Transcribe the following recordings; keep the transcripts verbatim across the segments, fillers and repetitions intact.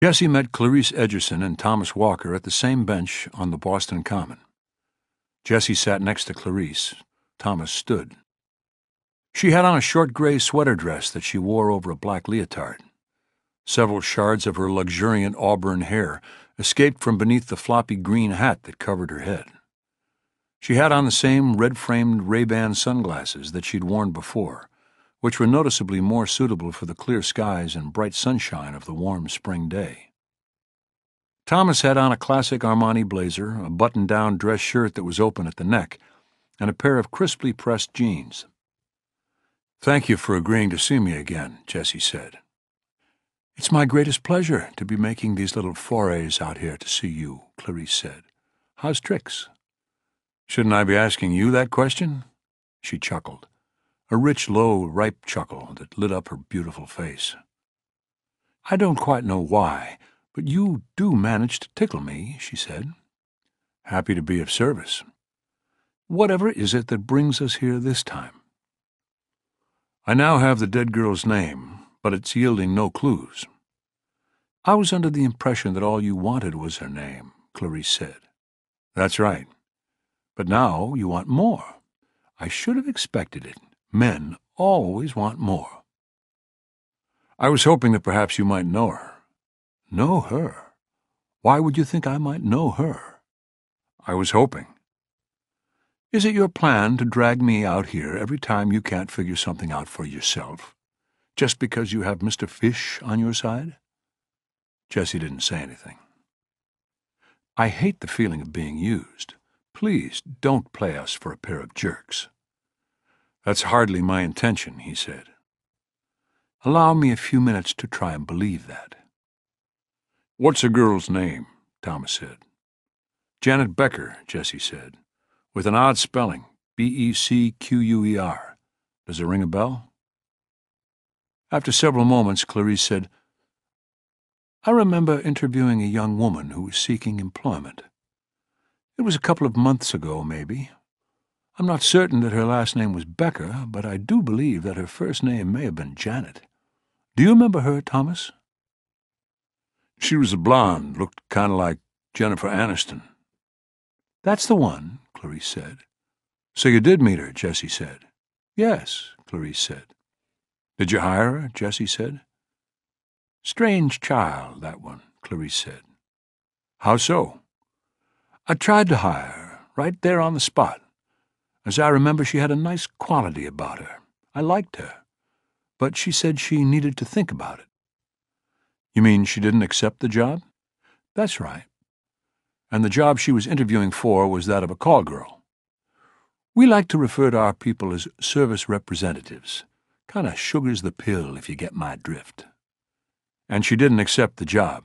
Jessie met Clarice Edgerson and Thomas Walker at the same bench on the Boston Common. Jessie sat next to Clarice. Thomas stood. She had on a short gray sweater dress that she wore over a black leotard. Several shards of her luxuriant auburn hair escaped from beneath the floppy green hat that covered her head. She had on the same red-framed Ray-Ban sunglasses that she'd worn before, which were noticeably more suitable for the clear skies and bright sunshine of the warm spring day. Thomas had on a classic Armani blazer, a button-down dress shirt that was open at the neck, and a pair of crisply pressed jeans. "Thank you for agreeing to see me again," Jessie said. "It's my greatest pleasure to be making these little forays out here to see you," Clarice said. "How's tricks?" "Shouldn't I be asking you that question?" She chuckled, a rich, low, ripe chuckle that lit up her beautiful face. "I don't quite know why, but you do manage to tickle me," she said. "Happy to be of service. Whatever is it that brings us here this time?" "I now have the dead girl's name, but it's yielding no clues." "I was under the impression that all you wanted was her name," Clarice said. "That's right. But now you want more. I should have expected it. Men always want more." "I was hoping that perhaps you might know her." "Know her? Why would you think I might know her?" "I was hoping." "Is it your plan to drag me out here every time you can't figure something out for yourself, just because you have Mister Fish on your side?" Jessie didn't say anything. "I hate the feeling of being used. Please don't play us for a pair of jerks." "That's hardly my intention," he said. "Allow me a few minutes to try and believe that." "What's a girl's name?" Thomas said. "Janet Becker," Jessie said, "with an odd spelling, B E C Q U E R. Does it ring a bell?" After several moments, Clarice said, "I remember interviewing a young woman who was seeking employment. It was a couple of months ago, maybe. I'm not certain that her last name was Becker, but I do believe that her first name may have been Janet. Do you remember her, Thomas?" "She was a blonde, looked kind of like Jennifer Aniston." "That's the one," Clarice said. "So you did meet her," Jessie said. "Yes," Clarice said. "Did you hire her?" Jessie said. "Strange child, that one," Clarice said. "How so?" "I tried to hire her, right there on the spot. As I remember, she had a nice quality about her. I liked her. But she said she needed to think about it." "You mean she didn't accept the job?" "That's right. And the job she was interviewing for was that of a call girl. We like to refer to our people as service representatives. Kind of sugars the pill, if you get my drift." "And she didn't accept the job?"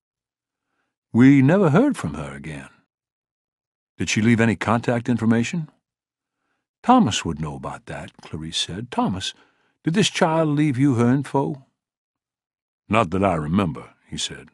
"We never heard from her again." "Did she leave any contact information?" "Thomas would know about that," Clarice said. "Thomas, did this child leave you her info?" "Not that I remember," he said.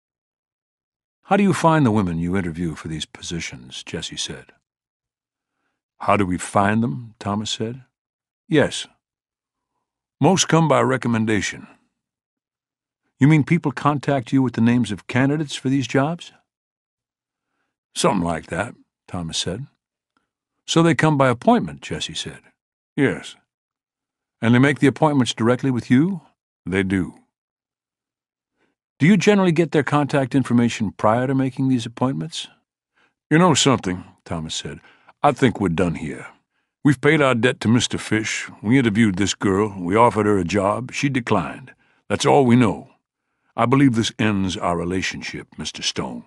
"How do you find the women you interview for these positions?" Jessie said. "How do we find them?" Thomas said. "Yes. Most come by recommendation." "You mean people contact you with the names of candidates for these jobs?" "Something like that," Thomas said. "So they come by appointment," Jessie said. "Yes." "And they make the appointments directly with you?" "They do." "Do you generally get their contact information prior to making these appointments?" "You know something," Thomas said. "I think we're done here. We've paid our debt to Mister Fish. We interviewed this girl. We offered her a job. She declined. That's all we know. I believe this ends our relationship, Mister Stone."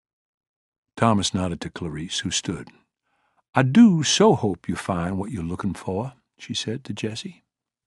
Thomas nodded to Clarice, who stood. "I do so hope you find what you're looking for," she said to Jessie.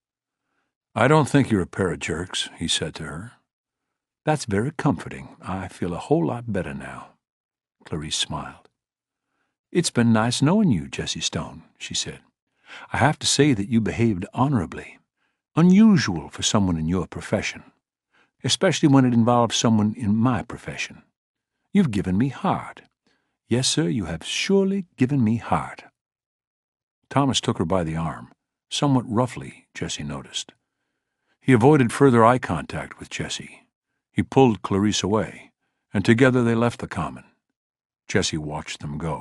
"I don't think you're a pair of jerks," he said to her. "That's very comforting. I feel a whole lot better now." Clarice smiled. "It's been nice knowing you, Jessie Stone," she said. "I have to say that you behaved honorably. Unusual for someone in your profession, especially when it involves someone in my profession. You've given me heart. Yes, sir, you have surely given me heart." Thomas took her by the arm, somewhat roughly, Jessie noticed. He avoided further eye contact with Jessie. He pulled Clarice away, and together they left the common. Jessie watched them go.